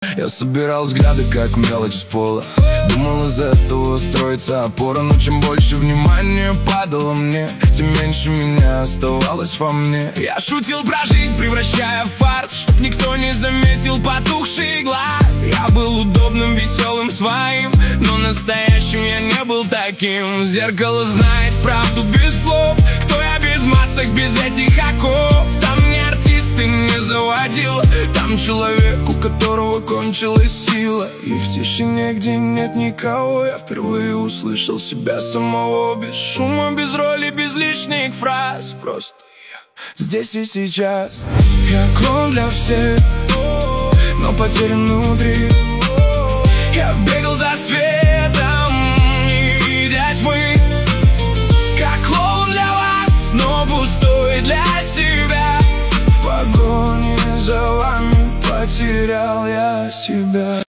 Я собирал взгляды, как мелочь с пола. Думал, из этого строится опора. Но чем больше внимания падало мне, тем меньше меня оставалось во мне. Я шутил про жизнь, превращая в фарс, чтоб никто не заметил потухший глаз. Я был удобным, веселым, своим, но настоящим я не был таким. Зеркало знает правду без слов. Кто я без масок, без этих оков? Там не артисты, не заводил. Там человек, у которого кончилась сила. И в тишине, где нет никого, я впервые услышал себя самого. Без шума, без роли, без лишних фраз. Просто я здесь и сейчас. Я клон для всех, но потерян внутри. Я бегал за светом, не видя тьмы. Как клоун для вас, но пустой для себя. В погоне за вами потерял я себя.